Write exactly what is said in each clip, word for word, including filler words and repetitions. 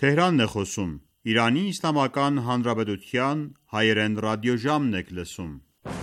Թեհրանն է խոսում։ Իրանի Իսլամական Հանրապետության հայերեն ռադիոժամն եք լսում։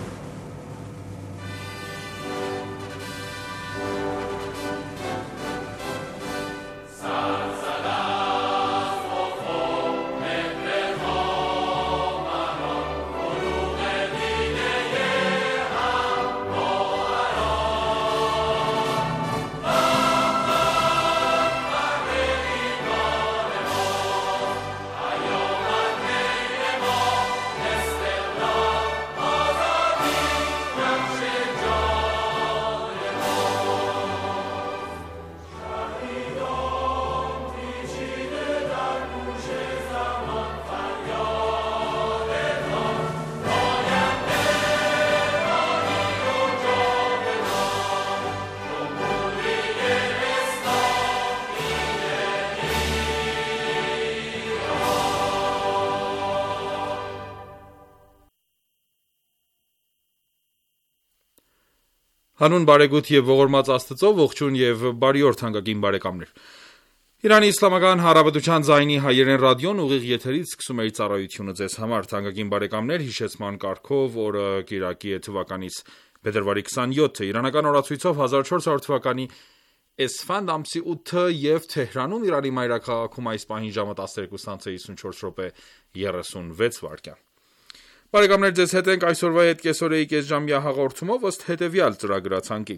Հանուն բարեգութ եւ ողորմած Աստծո, ողջույն եւ բարի օր թանկագին բարեկամներ։ Իրանի Իսլամական Հանրապետության ձայնի հայերեն ռադիոն ուղիղ եթերից սկսում է իր ծառայությունը ձեզ համար, թանկագին բարեկամներ, հիշեցման կարգով օրը կիրակի է թվականից փետրվարի քսաներկու, իրանական օրացույցով հազար չորս հարյուր թվականի Էսֆանդ ամսի ութը եւ Թեհրանում Իրանի մայրաքաղաքում այս պահին ժամը տասներկու սանց է հիսունչորս րոպե երեսունվեց վայրկյան։ Բարեկամներ, ձեզ հետ ենք այսօրվա հետ կեսօրեի կեսժամյա հաղորդումով ըստ հետևյալ ծրագրացանկի։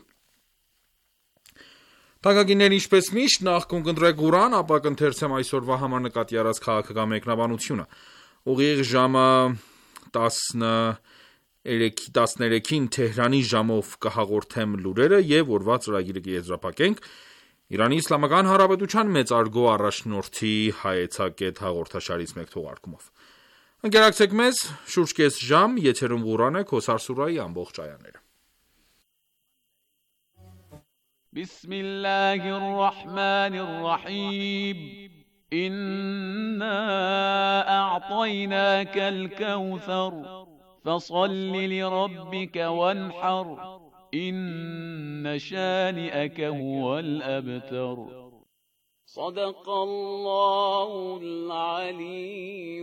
Թանկագիններ, ինչպես միշտ, նախ կընտրեք Ղուրան, ապա կընթերցեմ այսօրվա համար նկատի առած քաղաքական մեկնաբանությունը։ Ուղիղ ժամը տասներեքին Թեհրանի ժամով կհաղորդեմ լուրերը եւ օրվա ծրագիրը կեզրափակենք Իրանի Իսլամական Հանրապետության մեծարգո առաջնորդի հայեցակետ հաղորդաշարից մեկ թողարկումով։ Ընկերակցեք մեզ, շուրջ կես ժամ, եթերում Ղուրան է, Քոսար սուրայի ամբողջ այաները։ Բիսմիլլահիր ռահմանիր ռահիմ Իննա a'տայնակալ կավթար Ֆասալլի լիրաբբիկա վանհար Իննա շാനിഅക հուവൽ അബ്തർ صدق الله العلي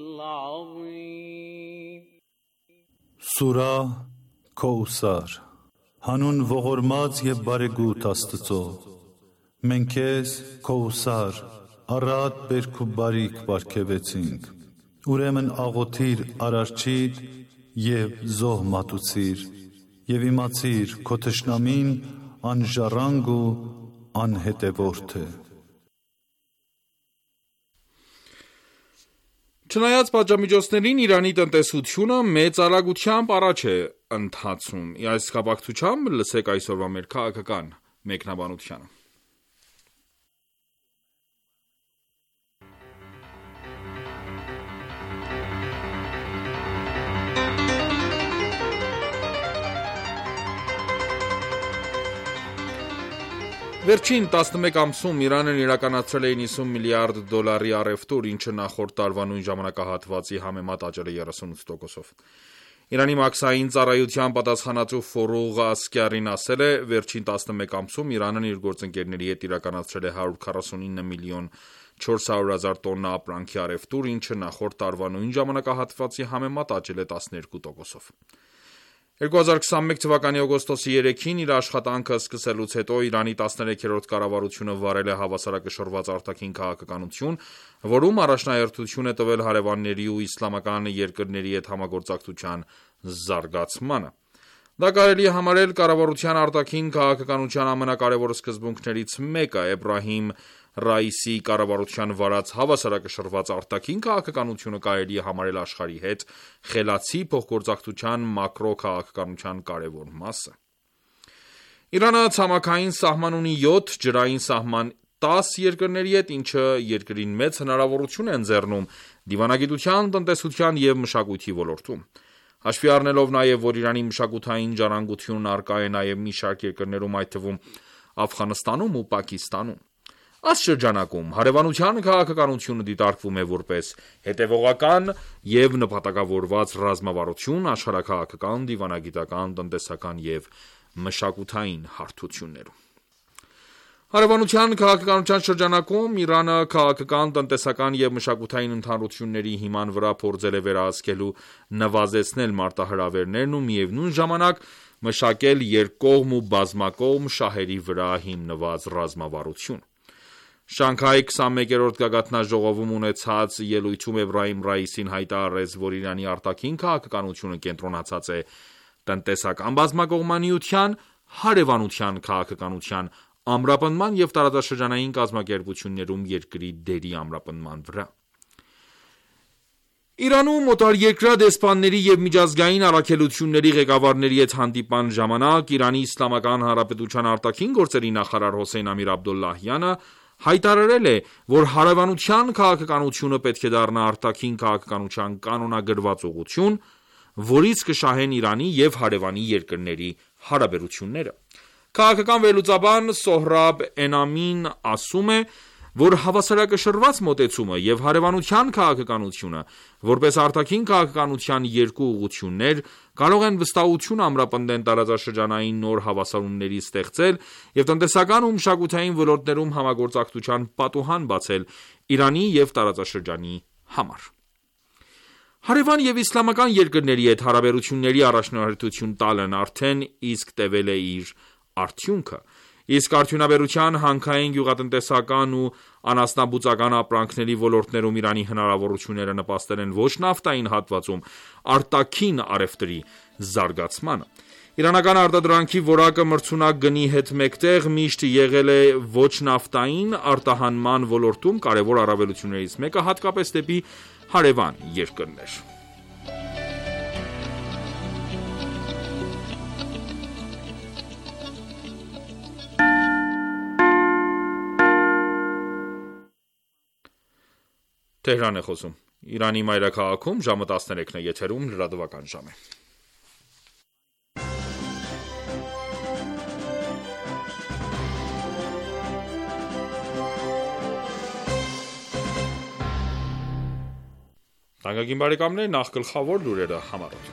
العظيم Սուրա Քոսար Հանուն ողորմած եւ բարեգութ Աստծո Մենք քեզ Քոսար առատ բերք ու բարիք բարգեւեցինք Ուրեմն աղոթիր արարչիդ եւ զոհ մատուցիր եւ իմացիր քո թշնամին անժառանգ ու անհետևորդ է Չնայած պատժամիջոցներին Իրանի տնտեսությունը մեծ արագությամբ առաջ է ընթացում։ Այս կապակցությամբ լսեք այսօրվա մեր քաղաքական մեկնաբանությունը։ Վերջին տասնմեկ ամսում Իրանն իրականացրել է նիստում միլիարդ դոլարի առևտուր, ինչը նախորդ տարվա նույն ժամանակահատվածի համեմատ աճել է երեսունութ տոկոսով։ Իրանի մաքսային ծառայության պատասխանատու Ֆորուղ Ասկարին ասել է, վերջին տասնմեկ ամսում Իրանն իր գործընկերների հետ իրականացրել է հարյուր քառասունինը միլիոն չորս հարյուր հազար տոննա ապրանքի առևտուր, ինչը նախորդ տարվա նույն ժամանակահատվածի համեմատ աճել է տասներկու տոկոսով։ երկու հազար քսանմեկ թվականի օգոստոսի երեքին իր աշխատանքը սկսելուց հետո Իրանի տասներեքերորդ կառավարությունը վարել է հավասարակշռված արտաքին քաղաքականություն, որում առաջնահերթություն է տվել հարևանների ու իսլամական երկրների հետ համագործակցության զարգացմանը։ Դա կարելի է համարել կառավարության արտաքին քաղաքականության ամենակարևոր սկզբունքներից մեկը Էբրահիմ Ռայիսի կառավարության վարած հավասարակշռված արտաքին քաղաքականությունը կարելի է համարել աշխարհի հետ խելացի փոխգործակցության մակրո քաղաքականության կարևոր մասը։ Իրանը ցամաքային սահման ունի յոթ, ջրային սահման տաս երկրների հետ, ինչը երկրին մեծ հնարավորություն է ընձեռնում դիվանագիտության, տնտեսության եւ մշակույթի ոլորտում։ Հաշվի առնելով նաեւ, որ Իրանի մշակութային ժառանգությունն առկա է նաեւ մի շարք երկրներում, այդ թվում Աֆղանստանում ու Պակիստանում։ Այս շրջանակում հարևանության քաղաքականությունը դիտարկվում է որպես հետևողական եւ նպատակավորված ռազմավարություն աշխարհաքաղաքական, դիվանագիտական, տնտեսական եւ մշակութային հարթություններում։ Հարևանության քաղաքականության շրջանակում Իրանը քաղաքական, տնտեսական և մշակութային ընդհանրությունների հիման վրա փորձել է վերահսկելու, նվազեցնել մարտահրավերներն ու միևնույն ժամանակ մշակել երկկողմ ու բազմակողմ շահերի վրա հիմնված ռազմավարություն։ Շանհայի քսանմեկերորդ գագաթնաժողովում ունեցած ելույթում Էբրահիմ Ռայիսին հայտարարեց, որ Իրանի արտաքին քաղաքականությունը կենտրոնացած է տնտեսական բազմակողմանիության, հարևանության քաղաքականության ամրապնդման և տարածաշրջանային կազմակերպություններում երկրի դերի ամրապնդման վրա։ Իրանում օտարերկրյա դեսպանների և միջազգային առաքելությունների ղեկավարների հետ հանդիպման ժամանակ Իրանի Իսլամական Հանրապետության արտաքին գործերի նախարար Հոսեյն Ամիր-Աբդոլլահյանը հայտարարել է, որ հարևանության քաղաքականությունը պետք է դառնա արտաքին քաղաքականության կանոնագրված ուղղություն, որից կշահեն Իրանի և հարևանի երկրների հարաբերությունները։ Քաղաքական վերլուծաբան Սոհրաբ Էնամին ասում է, որ հավասարակշռված մոտեցումը և հարևանության քաղաքականությունը, որպես արտաքին քաղաքականության երկու ուղղություններ, կարող են վստահություն ամրապնդեն տարածաշրջանային նոր հավասարումների ստեղծել և տնտեսական ու մշակութային ոլորտներում համագործակցության պատուհան բացել Իրանի և տարածաշրջանի համար։ Հարևան և իսլամական երկրների հետ հարաբերությունների առաջնահերթություն տալն արդեն իսկ տևել է իր արդյունքը, իսկ արդյունաբերության, հանքային, գյուղատնտեսական ու անասնաբուծական ապրանքների ոլորտներում Իրանի հնարավորությունները նպաստել են ոչ նավթային հատվածում արտաքին առևտրի զարգացմանը։ Իրանական արտադրանքի որակը մրցունակ գնի հետ մեկտեղ միշտ եղել է ոչ նավթային արտահանման ոլորտում կարևոր առավելություններից մեկը, հատկապես դեպի հարևան երկրներ։ Թեհրան է խոսում։ Իրանի մայրաքաղաքում ժամը տասներեքն է, եթերում լրատվական ժամ է։ Թանկագին բարեկամներ, նախ գլխավոր լուրերը համառոտ։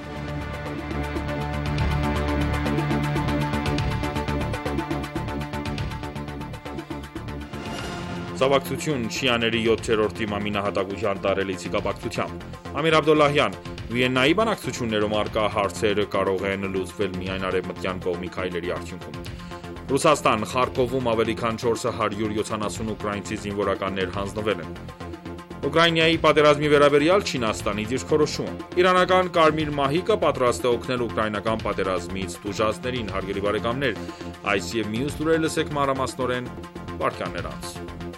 Զավակցություն շիաների յոթերորդ իմամի նահատակության տարելիցի կապակցությամբ։ Ամիր Աբդոլլահյան, Վիեննայի բանակցություններում առկա հարցերը կարող են լուծվել միայն արևմտյան կողմի քայլերի արդյունքում։ Ռուսաստան, Խարկովում ավելի քան չորս հարյուր յոթանասուն ուկրաինցի զինվորականներ հանձնվել են։ Ուկրաինայի պատերազմի վերաբերյալ Չինաստանի դիրքորոշումը։ Իրանական Կարմիր մահիկը պատրաստ է օգնել ուկրաինական պատերազմից տուժածներին, հարգելի բարեկամներ, այս եւ մյուս լուրերը լսեք մանրամասնորեն վարքյաններ անց։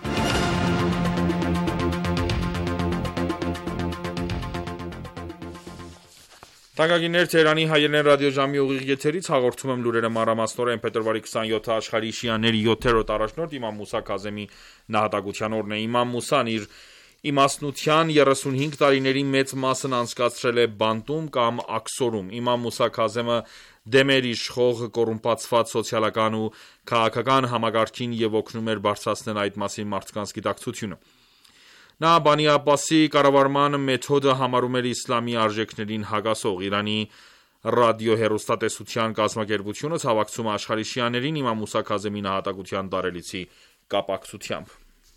Թանկագիններ, Թեհրանի հայերեն ռադիոժամի ուղիղ եթերից հաղորդում եմ լուրերը մանրամասնորեն փետրվարի քսանյոթը աշխարհի շիաների յոթերորդ առաջնորդ իմամ Մուսա Քազեմի նահատակության օրն է։ Իմամ Մուսան իր իմաստնության երեսունհինգ տարիների մեծ մասն անցկացրել է բանտում կամ աքսորում։ Իմամ Մուսա Քազեմը դեմ էր իշխող կոռումպացված սոցիալական ու քաղաքական համակարգին և օգնում էր բարձրացնել այդ մասին մարդկանց գիտակցությունը։ Նա Բանի Աբբասի կառավարման մեթոդը համարում էր իսլամի արժեքներին հակասող։ Իրանի ռադիոհեռուստատեսության կազմակերպությունը ցավակցում է աշխարհի շիաներին իմամ Մուսա Քազեմի նահատակության տարելիցի կապակցությամբ։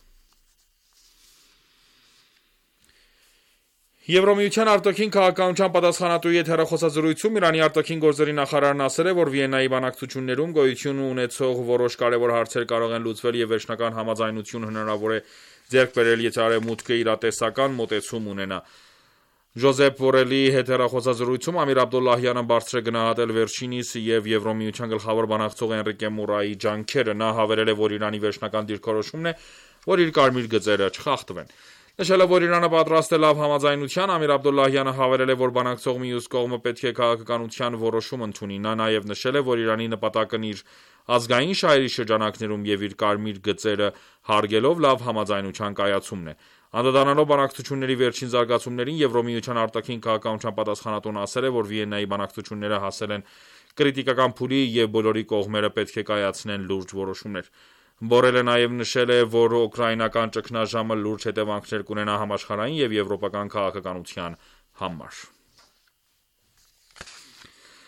Եվրամիության արտաքին քաղաքականության պատասխանատուի հետ հեռախոսազրույցում Իրանի արտաքին գործերի նախարարն ասել է, որ Վիեննայի բանակցություններում գոյություն ունեցող որոշ կարևոր հարցեր կարող են լուծվել և վերջնական համաձայնություն հնարավոր է ձեռք բերել, եթե Արևմուտքը իրատեսական մոտեցում ունենա։ Ժոզեփ Բորելի հետ հեռախոսազրույցում Ամիր Աբդոլլահյանը բարձր է գնահատել վերջինիս և Եվրամիության գլխավոր բանակցող Էնրիկե Մուրայի ջանքերը։ Նա հավելել է, որ Իրանի վերջնական դիրքորոշումն է, որ իր կարմիր գծերը չխախտվեն։ Նշելով, որ Իրանը պատրաստ է լավ համաձայնության, Ամիր Աբդոլլահյանը հավելել է, որ բանակցող մյուս կողմը պետք է քաղաքականության որոշում ընդունի։ Նա նաև նշել է, որ Իրանի նպատակն իր ազգային շահերի շրջանակներում և իր կարմիր գծերը հարգելով լավ համաձայնության կայացումն է։ Անդրադառնալով բանակցությունների վերջին զարգացումներին, Եվրամիության արտաքին քաղաքականության պատասխանատուն ասել է, որ Վիեննայի բանակցությունները հասել են կրիտիկական փուլի և բոլորի կողմերը պետք է կայացնեն լուրջ որոշումներ։ Բորելը նաև նշել է, որ ուկրաինական ճգնաժամը լուրջ հետևանքներ կունենա համաշխարհային և եվրոպական քաղաքականության համար։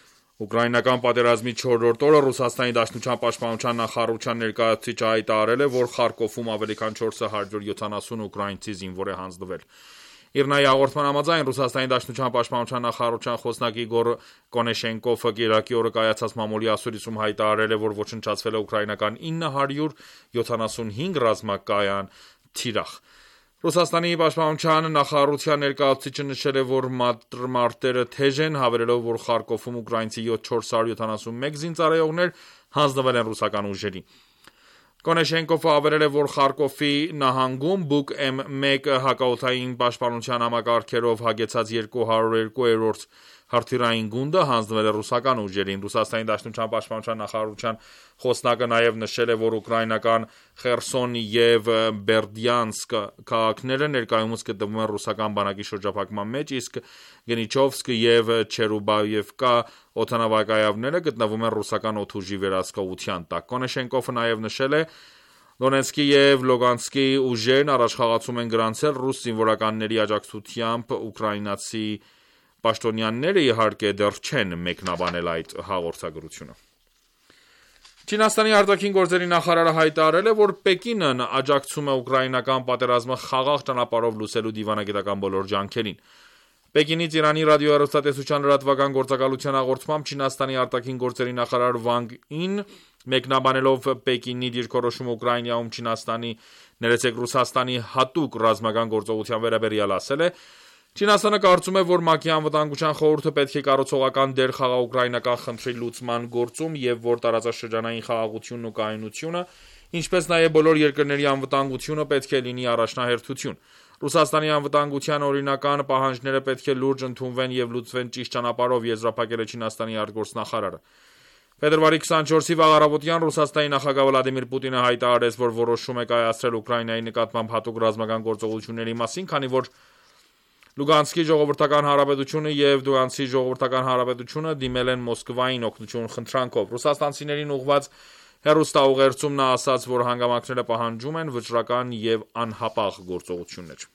Ուկրաինական պատերազմի չորրորդ օրը Ռուսաստանի Դաշնության պաշտպանության նախարարության ներկայացուցիչը հայտարարել է, որ Խարկովում ավելի քան չորս հարյուր յոթանասուն ուկրաինցի զինվոր է հանձնվել։ Իրնայի հաղորդման համաձայն Ռուսաստանի Դաշնության պաշտպանության նախարարության խոսնակ Իգոր Կոնեշենկովը կիրակի օրը կայացած մամուլի ասուլիսում հայտարարել է, որ ոչնչացվել է ուկրաինական ինը հարյուր յոթանասունհինգ ռազմակայան թիրախ։ Ռուսաստանի պաշտպանության նախարարության ներկայացուցիչը նշել է, որ մարտերը թեժ են, հավելելով, որ Խարկովում ուկրաինցի չորս հարյուր յոթանասունմեկ զինծառայողներ հանձնվել են ռուսական ուժերի։ Կոնեշենկովը հավելել է, որ Խարկովի նահանգում Բուկ էմ մեկ հակաօդային պաշտպանության համակարգերով հագեցած երկու հարյուր երկու հրթիռային գունդը հանձնվել է ռուսական ուժերին։ Ռուսաստանի Դաշնության պաշտպանության նախարարության խոսնակը նաև նշել է, որ ուկրաինական Խերսոն և Բերդյանսկ քաղաքները ներկայումս գտնվում են ռուսական բանակի շրջափակման մեջ, իսկ Գնիչովսկ և Չերուբաևկա օդանավակայանները գտնվում են ռուսական օդուժի վերահսկողության տակ։ Կոնեշենկովը նաև նշել է, Դոնեցկի և Լուգանսկի ուժերն առաջխաղացում են գրանցել ռուս զինվորականների աջակցությամբ, ուկրաինացի պաշտոնյաները իհարկե դեռ չեն մեկնաբանել այդ հաղորդագրությունը։ Չինաստանի արտաքին գործերի նախարարը հայտարարել է, որ Պեկինն աջակցում է ուկրաինական պատերազմը խաղաղ ճանապարհով լուծելու դիվանագիտական բոլոր ջանքերին։ Պեկինից Իրանի ռադիոհեռուստատեսության լրատվական գործակալության հաղորդմամբ Չինաստանի արտաքին գործերի նախարար Վանգ Ին մեկնաբանելով Պեկինի դիրքորոշումը Ուկրաինայում Չինաստանի, ներեցեք Ռուսաստանի հատուկ ռազմական գործողության վերաբերյալ ասել է. Չինաստանը կարծում է, որ ՄԱԿ-ի անվտանգության խորհուրդը պետք է կառուցողական դեր խաղա ուկրաինական խնդրի լուծման գործում և որ տարածաշրջանային խաղաղությունն ու կայունությունը, ինչպես նաև բոլոր երկրների անվտանգությունը պետք է լինի առաջնահերթություն։ Ռուսաստանի անվտանգության օրինական պահանջները պետք է լուրջ ընդունվեն և լուծվեն ճիշտ ճանապարհով, եզրափակել է Չինաստանի արտգործնախարարը։ Փետրվարի քսանչորսի վաղ առավոտյան Ռուսաստանի նախագահ Վլադիմիր Պուտինը հայտարարեց, որ որոշում է կայացրել Ուկրաինայի նկատմամբ հատուկ ռազմական գործողությունների մասին, քանի որ Լուգանսկի ժողովրդական հանրապետությունը և Դոնեցկի ժողովրդական հանրապետությունը դիմել են Մոսկվային օգնություն խնդրանքով։ Ռուսաստանցիներին ուղղված հեռուստաուղերձում նա ասաց, որ հանգամանքները պահանջում են վճռական և անհապաղ գործողություններ։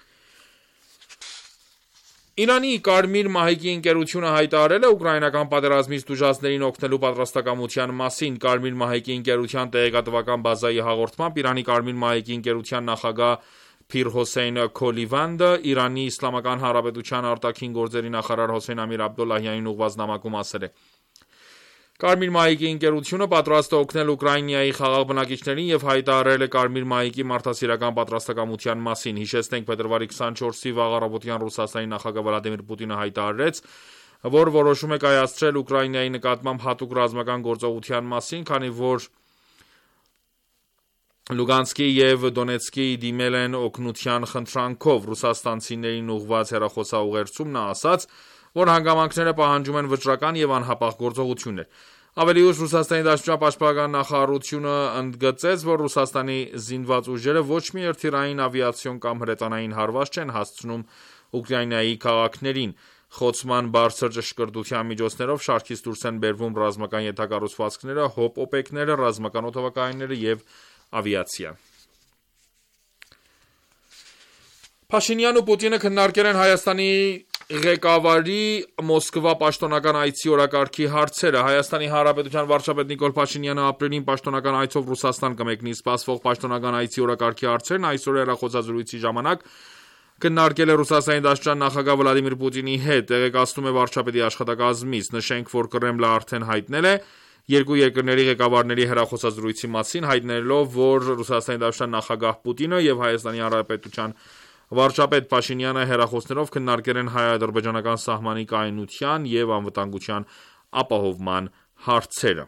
Իրանի Կարմիր մահիկի ընկերությունը հայտարարել է ուկրաինական պատերազմից տուժածներին օգնելու պատրաստակամության մասին։ Կարմիր մահիկի ընկերության տեղեկատվական բազայի հաղորդմամբ Իրանի Կարմիր մահիկի ընկերության նախագահ Փիր Հոսեյն Քոլիվանդը Իրանի Իսլամական Հանրապետության արտաքին գործերի նախարար Հոսեյն Ամիր Աբդոլլահյանին ուղղված նամակում ասել է. Կարմիր մահիկի ընկերությունը պատրաստ է օգնել Ուկրաինայի խաղաղ բնակիչներին և հայտարարել է Կարմիր մահիկի մարդասիրական պատրաստակամության մասին։ Հիշեցնենք, փետրվարի քսանչորսի վաղ առավոտյան Ռուսաստանի նախագահ Վլադիմիր Պուտինը հայտարարեց, որ որոշում է կայացրել Ուկրաինայի նկատմամբ հատուկ ռազմական գործողության մասին, քանի որ Լուգանսկի և Դոնեցկի դիմել են օգնության խնդրանքով։ Ռուսաստանցիներին ուղղված հեռախոսաուղերձում նա ասաց, որ հանգամանքները պահանջում են վճռական և անհապաղ գործողություններ։ Ավելի ուշ Ռուսաստանի Դաշնության պաշտպանական նախարարությունը ընդգծեց, որ Ռուսաստանի զինված ուժերը ոչ մի հրթիռային, ավիացիոն կամ հրետանային հարված չեն հասցնում Ուկրաինայի քաղաքներին։ Խոցման բարձր ճշգրտության միջոցներով շարքից դուրս են բերվում ռազմական ենթակառուցվածքները, հոպ-օպեկները, ռազմական օդանավակայանները և ավիացիա։ Փաշինյանն ու Պուտինը քննարկել են Հայաստանի ղեկավարի Մոսկվա պաշտոնական այցի օրակարգի հարցերը։ Հայաստանի Հանրապետության վարչապետ Նիկոլ Փաշինյանը ապրիլին պաշտոնական այցով Ռուսաստան կմեկնի։ Սպասվող պաշտոնական այցի օրակարգի հարցերն այսօր հեռախոսազրույցի ժամանակ քննարկել է Ռուսաստանի Դաշնության նախագահ Վլադիմիր Պուտինի հետ, տեղեկացնում է վարչապետի աշխատակազմից։ Նշենք, որ Կրեմլը արդեն հայտնել է երկու երկրների ղեկավարների հեռախոսազրույցի մասին, հայտնելով, որ Ռուսաստանի Դաշնության նախագահ Պուտինը և Հայաստանի Հանրապետության վարչապետ Փաշինյանը հեռախոսներով քննարկել են հայ-ադրբեջանական սահմանի կայունության և անվտանգության ապահովման հարցերը։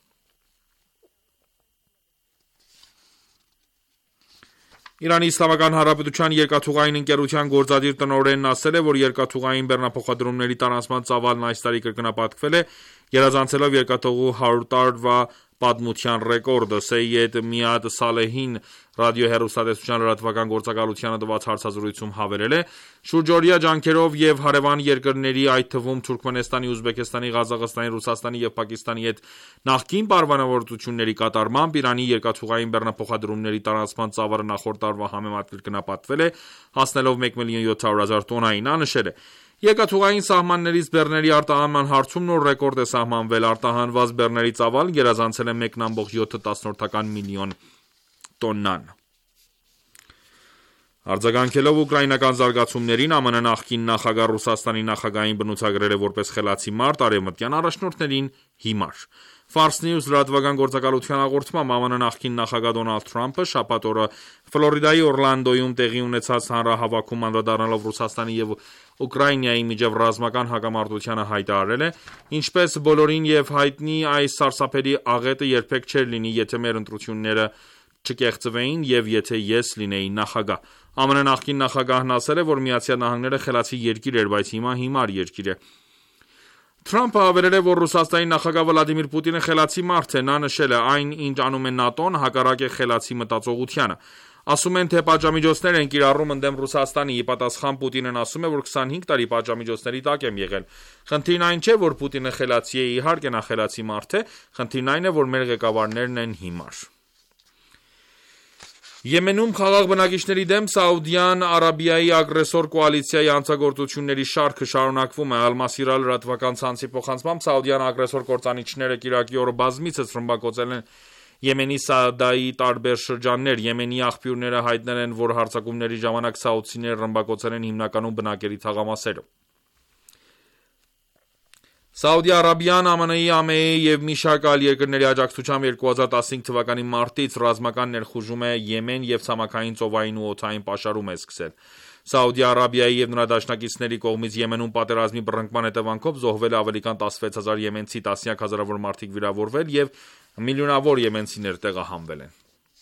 Իրանի Իսլամական Հանրապետության երկաթուղային ընկերության գործադիր տնօրենն ասել է, որ երկաթուղային բեռնափոխադրումների տարանցման ծավալն այս տարի կրկնապատկվել է, գերազանցելով երկաթուղու հարյուր տարվա պատմության ռեկորդը։ Սեյեդ Միադ Սալեհին Ռադիոհեռուստատեսության լրատվական գործակալությանը տված հարցազրույցում հավելել է. շուրջօրյա ջանքերով եւ հարևան երկրների, այդ թվում Թուրքմենստանի, Ուզբեկստանի, Ղազախստանի, Ռուսաստանի եւ Պակիստանի հետ նախկին պայմանավորվածությունների կատարմամբ Իրանի երկաթուղային բեռնափոխադրումների տարանցման ծավալը նախորդ տարվա համեմատ կրկնապատկվել է, հասնելով մեկ միլիոն յոթ հարյուր հազար տոննայի։ Նա նշել է. Երկաթուղային սահմաններից բեռների արտահանման հարցում նոր ռեկորդ է սահմանվել, արտահանված բեռների ծավալը գերազանցել է մեկ կόμma յոթ միլիոն տոննան։ Արձագանքելով ուկրաինական զարգացումներին, ԱՄՆ նախկին նախագահ Ռուսաստանի նախագահին բնութագրել է որպես խելացի մարդ արևմտյան առաջնորդներին հիմար։ Fars News լրատվական գործակալության հաղորդմամբ ԱՄՆ նախկին նախագահ Դոնալդ Թրամփը շաբաթ օրը Ֆլորիդայի Օրլանդոյում տեղի ունեցած հանրահավաքում անդրադառնալով Ռուսաստանի եւ Ուկրաինայի միջև ռազմական հակամարտությանը հայտարարել է. Ինչպես բոլորին եւ հայտնի, այս սարսափելի աղետը երբեք չէր լինի, եթե մեր ընտրությունները չկեղծվեին եւ եթե ես լինեի նախագահ։ ԱՄՆ նախկին նախագահն ասել է, որ Միացյալ Նահանգները խելացի երկիր էր, բայց հիմա հիմար երկիր է։ Թրամփը հավելել է, որ Ռուսաստանի նախագահ Վլադիմիր Պուտինը խելացի մարդ է։ Նա նշել է. այն, ինչ անում է ՆԱՏՕ-ն, հակառակ է խելացի մտածողությանը։ Ասում են, թե պատժամիջոցներ են կիրառում ընդդեմ Ռուսաստանի։ Ի պատասխան Պուտինն ասում է, որ քսանհինգ տարի պատժամիջոցների տակ եմ եղել։ Խնդիրն այն չէ, որ Պուտինը խելացի է, իհարկե նա խելացի մարդ է, խնդիրն այն է, որ մեր ղեկավարներն են հիմար։ Եմենում խաղաղ բնակիչների դեմ Սաուդյան Արաբիայի ագրեսոր կոալիցիայի հանցագործությունների շարքը շարունակվում է։ Ալ-Մասիրա լրատվական ցանցի փոխանցմամբ Սաուդյան ագրեսոր կործանիչները կիրակի օրը բազմիցս ռմբակոծել են Եմենի Սաադայի տարբեր շրջաններ։ Եմենի աղբյուրները հայտնել են, որ հարձակումների ժամանակ սաուդցիները ռմբակոծել են հիմնականում բնակելի թաղամասերը։ Սաուդի Արաբիան ԱՄՆ-ի, ԱՄԷ-ի եւ մի շարք այլ երկրների աջակցությամբ երկու հազար տասնհինգ թվականի մարտից ռազմական ներխուժում է Եմեն եւ ցամաքային, ծովային ու օդային պաշարում է սկսել։ Սաուդի Արաբիայի եւ նրա դաշնակիցների կողմից Եմենում պատերազմի բռնկման հետևանքով զոհվել է ավելի քան տասնվեց հազար եմենցի, տասնյակ հազարավոր մարդիկ վիրավորվել եւ միլիոնավոր եմենցիներ տեղահանվել են։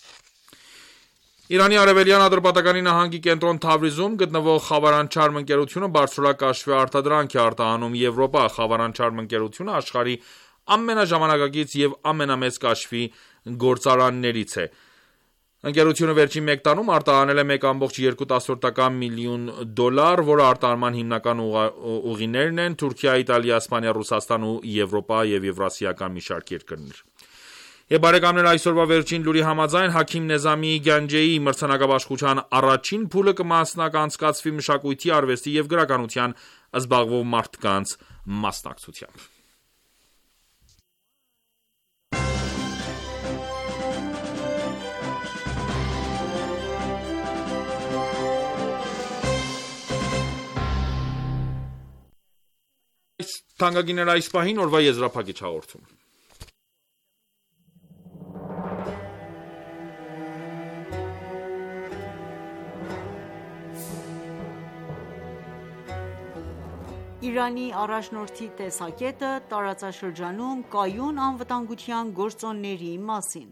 Իրանի արևելյան Ադրբատականի նահանգի կենտրոն Թավրիզում գտնվող Խավարանչարմ ընկերությունը բարձրակաշվե արտադրանք է արտահանում Եվրոպա։ Խավարանչարմ ընկերությունը աշխարհի ամենաժամանակակից եւ ամենամեծ կաշվի գործարաններից է։ Ընկերությունը վերջին մեկ տարում արտահանել է մեկ կόμma երկու միլիոն դոլար, որը արտահանման հիմնական ուղիներն են Թուրքիա, Իտալիա, Իսպանիա, Ռուսաստան ու Եվրոպա եւ Եվրասիական մի շարք երկրներ։ Եվ բարեկամներ, այսօրվա վերջին լուրի համաձայն Հաքիմ Նեզամիի Գանջեի մրցանակաբաշխության առաջին փուլը կմասնականցկացվի մշակույթի, արվեստի եւ գրականության զբաղվող մարդկանց մասնակցությամբ։ Թանկագիներ, այս պահին օրվա եզրափակիչ հաղորդում։ Իրանի առաջնորդի տեսակետը տարածաշրջանում կայուն անվտանգության գործոնների մասին։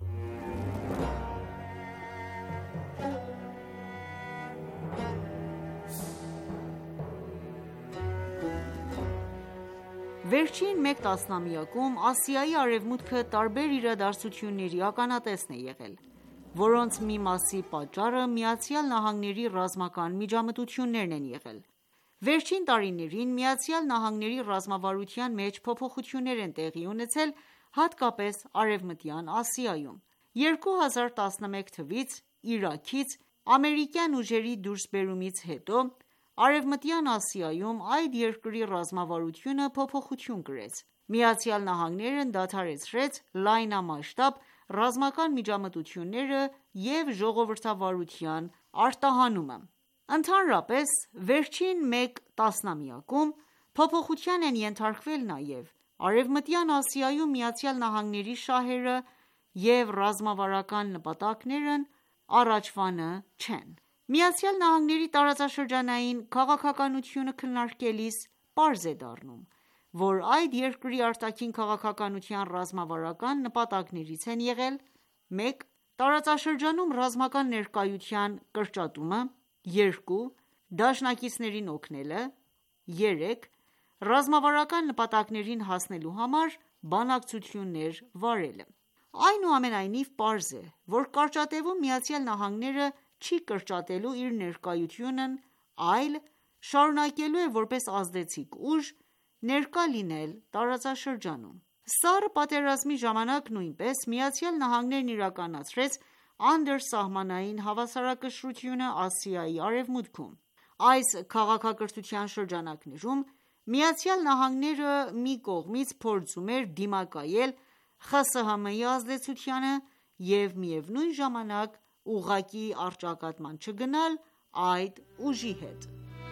Վերջին մեկ տասնամյակում Ասիայի արևմուտքը տարբեր իրադարձությունների ականատեսն է եղել, որոնց մի մասի պատճառը Միացյալ Նահանգների ռազմական միջամտություններն են եղել։ Վերջին տարիներին Միացյալ Նահանգների ռազմավարության մեջ փոփոխություններ են տեղի ունեցել, հատկապես Արևմտյան Ասիայում։ երկու հազար տասնմեկ թվականից Իրաքից ամերիկյան ուժերի դուրսբերումից հետո Արևմտյան Ասիայում այդ երկրի ռազմավարությունը փոփոխություն կրեց։ Միացյալ Նահանգներն դադարեցրեց լայնամասշտաբ ռազմական միջամտությունները և ժողովրդավարության արտահանումը։ Ընդհանրապես, վերջին մեկ տասնամյակում փոփոխության են ենթարկվել նաև Արևմտյան Ասիայում Միացյալ Նահանգների շահերը և ռազմավարական նպատակներն առաջվանը չեն։ Միացյալ Նահանգների տարածաշրջանային քաղաքականությունը քննարկելիս պարզ է դառնում, որ այդ երկրի արտաքին քաղաքականության ռազմավարական նպատակներից են եղել. մեկ. Տարածաշրջանում ռազմական ներկայության կրճատումը, երկու. Դաշնակիցներին օգնելը, երեք. Ռազմավարական նպատակներին հասնելու համար բանակցություններ վարելը։ Այնուամենայնիվ, պարզ է, որ կարճատևում ԱՄՆ-ը չի կրճատելու իր ներկայությունն, այլ շարունակելու է որպես ազդեցիկ ուժ ներկա լինել տարածաշրջանում։ Սառը պատերազմի ժամանակ նույնպես ԱՄՆ-ն իրականացրեց անդրսահմանային հավասարակշռությունը Ասիայի արևմուտքում։ Այս քաղաքակրթության շրջանակներում ԱՄՆ-ը մի կողմից փորձում էր դիմակայել ԽՍՀՄ-ի ազդեցությանը և միևնույն ժամանակ ուղղակի առճակատման չգնալ այդ ուժի հետ։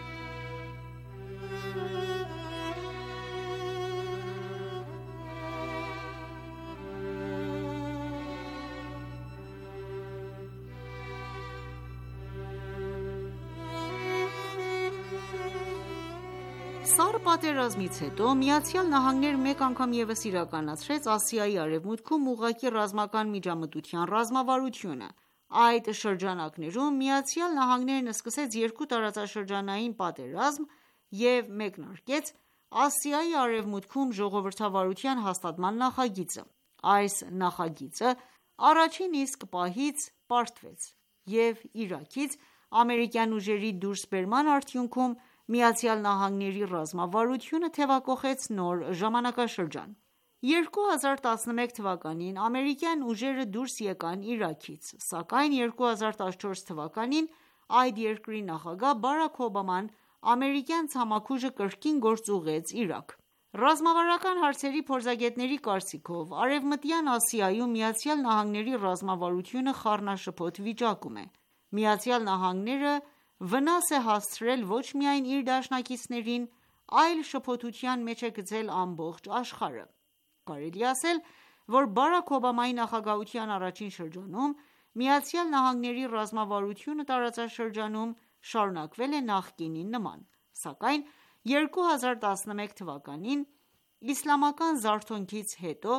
Սառը պատերազմից հետո ԱՄՆ-ն մեկ անգամ ևս իրականացրեց Ասիայի արևմուտքում ուղղակի ռազմական միջամտության ռազմավարությունը։ Այդ շրջանակներում ԱՄՆ-ն սկսեց երկու տարածաշրջանային պատերազմ և մեկնարկեց Ասիայի արևմուտքում ժողովրդավարության հաստատման նախագիծը։ Այս նախագիծը առաջին իսկ պահից պարտվեց, և Իրաքից ամերիկյան ուժերի դուրսբերման արդյունքում ԱՄՆ-ի ռազմավարությունը թևակոխեց նոր ժամանակաշրջան։ երկու հազար տասնմեկ թվականին ամերիկյան ուժերը դուրս եկան Իրաքից, սակայն երկու հազար տասնչորս թվականին այդ երկրի նախագահ Բարաք Օբաման ամերիկյան ցամաքուժը կրկին գործուղեց Իրաք։ Ռազմավարական հարցերի փորձագետների կարծիքով, Արևմտյան Ասիայում ԱՄՆ-ի ռազմավարությունը խառնաշփոթ վիճակում է։ ԱՄՆ-ը վնաս է հասցրել ոչ միայն իր դաշնակիցներին, այլ շփոթության մեջ է գցել ամբողջ աշխարհը։ Կարելի է ասել, որ Բարաք Օբամայի նախագահության առաջին շրջանում ԱՄՆ-ի ռազմավարությունը տարածաշրջանում շարունակվել է նախկինի նման, սակայն երկու հազար տասնմեկ թվականին իսլամական զարթոնքից հետո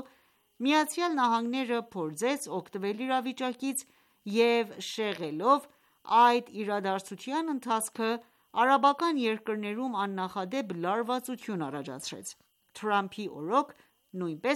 ԱՄՆ-ը փորձեց օգտվել իրավիճակից և շեղելով այդ իրադարձության ընթացքը արաբական երկրներում աննախադեպ լարվածություն առաջացրեց։ Թրամփի օրոք նույնպես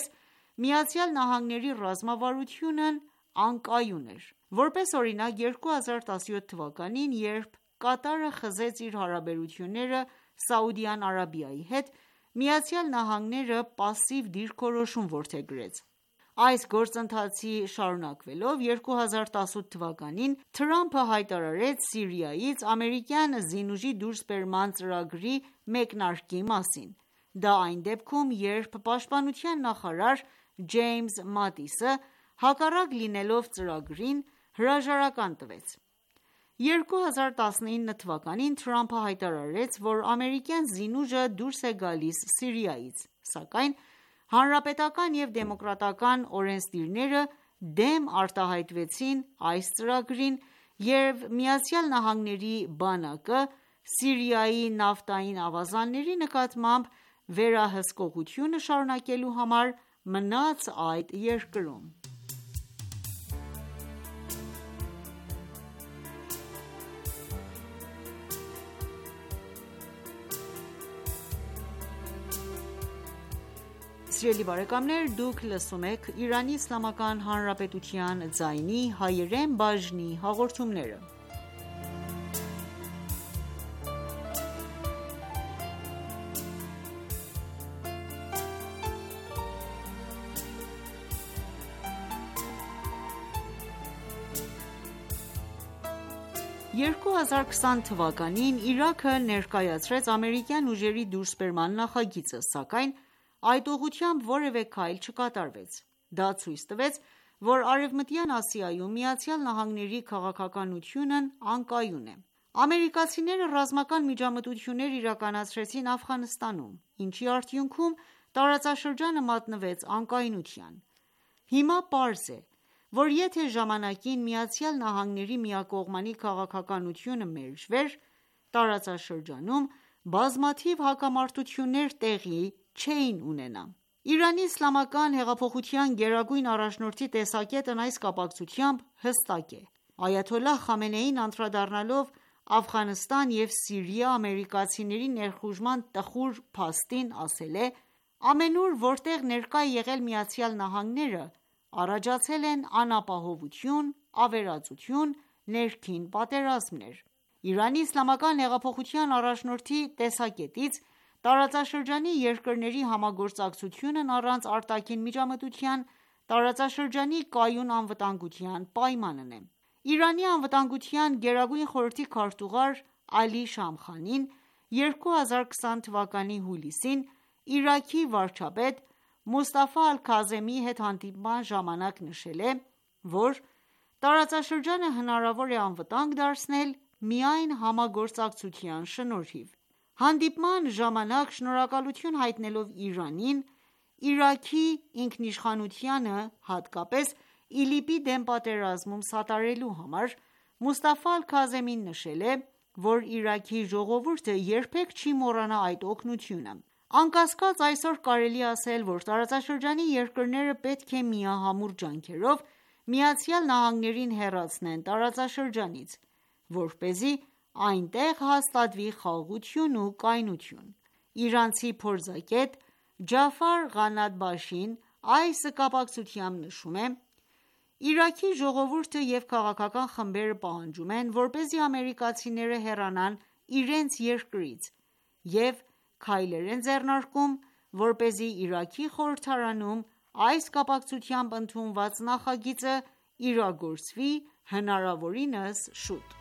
ԱՄՆ-ի ռազմավարությունն անկայուն էր։ Որպես օրինակ, երկու հազար տասնյոթ թվականին, երբ Կատարը խզեց իր հարաբերությունները Սաուդյան Արաբիայի հետ, ԱՄՆ-ը պասիվ դիրքորոշում որդեգրեց։ Այս գործընթացի շարունակվելով երկու հազար տասնութ թվականին Թրամփը հայտարարեց Սիրիայից ամերիկյան զինուժի դուրսբերման ծրագրի մեկնարկի մասին։ Դա այն դեպքում, երբ պաշտպանության նախարար Ջեյմս Մատիսը հակառակ լինելով ծրագրին, հրաժարական տվեց։ երկու հազար տասնինը թվականին Թրամփը հայտարարեց, որ ամերիկյան զինուժը դուրս է գալիս Սիրիայից, սակայն հանրապետական և դեմոկրատական օրենսդիրները դեմ արտահայտվեցին այս ծրագրին, և ԱՄՆ-ի բանակը Սիրիայի նավթային ավազանների նկատմամբ վերահսկողությունը շարունակելու համար մնաց այդ երկրում։ Սիրելի բարեկամներ, դուք լսում եք Իրանի Իսլամական Հանրապետության ձայնի հայերեն բաժնի հաղորդումները։ երկու հազար քսան թվականին Իրաքը ներկայացրեց ամերիկյան ուժերի դուրսբերման նախագիծը, սակայն այդ ուղղությամբ որևէ քայլ չկատարվեց։ Դա ցույց տվեց, որ Արևմտյան Ասիայում ԱՄՆ-ի քաղաքականությունն անկայուն է։ Ամերիկացիները ռազմական միջամտություններ իրականացրեցին Աֆղանստանում, ինչի արդյունքում տարածաշրջանը մատնվեց անկայունության։ Հիմա պարզ է, որ եթե ժամանակին ԱՄՆ-ի միակողմանի քաղաքականությունը մերժվեր, տարածաշրջանում բազմաթիվ հակամարտություններ տեղի չէին ունենա։ Իրանի իսլամական հեղափոխության գերագույն առաջնորդի տեսակետն այս կապակցությամբ հստակ է։ Այաթոլլահ Խամենեին անդրադառնալով Աֆղանստան և Սիրիա ամերիկացիների ներխուժման տխուր փաստին ասել է. «Ամենուր, որտեղ ներկա է եղել ԱՄՆ-ը, առաջացել են անապահովություն, ավերածություն, ներքին պատերազմներ։ Իրանի իսլամական հեղափոխության առաջնորդի տեսակետից տարածաշրջանի երկրների համագործակցությունն առանց արտաքին միջամտության տարածաշրջանի կայուն անվտանգության պայմանն է։ Իրանի անվտանգության գերագույն խորհրդի քարտուղար Ալի Շամխանին երկու հազար քսան թվականի հուլիսին Իրաքի վարչապետ Մուստաֆա Ալ-Քազեմիի հետ հանդիպման ժամանակ նշել է, որ տարածաշրջանը հնարավոր է անվտանգ դարձնել միայն համագործակցության շնորհիվ։ Հանդիպման ժամանակ շնորհակալություն հայտնելով Իրանին, Իրաքի ինքնիշխանությանը, հատկապես ԻԼԻՊ-ի դեմ պատերազմում սատարելու համար, Մուստաֆա Ալ-Քազեմին նշել է, որ Իրաքի ժողովուրդը երբեք չի մոռանա այդ օգնությունը։ Անկասկած, այսօր կարելի է ասել, որ տարածաշրջանի երկրները պետք է միահամուռ ջանքերով ԱՄՆ-ին հեռացնեն տարածաշրջանից, որպեսզի այնտեղ հաստատվի խաղաղություն ու կայունություն։ Իրանցի փորձագետ Ջաֆար Ղանաթբաշին այս կապակցությամբ նշում է. «Իրաքի ժողովուրդը և քաղաքական խմբերը պահանջում են, որպեսզի ամերիկացիները հեռանան իրենց երկրից և քայլեր են ձեռնարկում, որպեսզի Իրաքի խորհրդարանում այս կապակցությամբ ընդունված նախագիծը իրագործվի հնարավորինս շուտ»։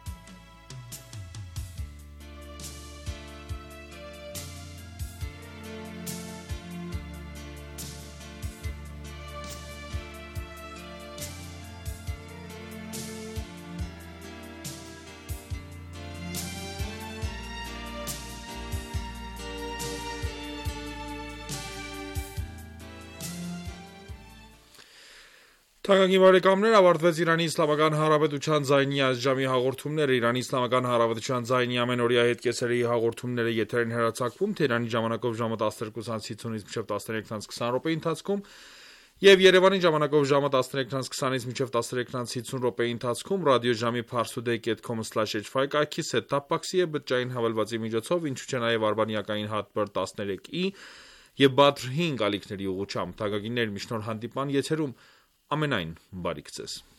Թանկագին բարեկամներ, ավարտվեց Իրանի Իսլամական Հանրապետության ձայնի այժմի հաղորդումները։ Իրանի Իսլամական Հանրապետության ձայնի ամենօրյա հետկեսերի հաղորդումները եթեր են հեռարձակվում Թեհրանի ժամանակով ժամը տասներկուսից հինգից մինչև տասներեքից քսան րոպեի ընթացքում եւ Երևանի ժամանակով ժամը տասներեքից քսանից մինչև տասներեքից հինգ րոպեի ընթացքում ռադիոժամի parstoday dot com slash h five կայքի set-top box-ի եւ բջջային հավելվածի միջոցով, ինչու չէ նաեւ արբանյակային հատբեր տասներեք i եւ Badr հինգ ալիքների ուղղությամբ։ Թանկագիններ, միշտ նոր հանդիպման եթերում ամենայն բարիք ձեզ։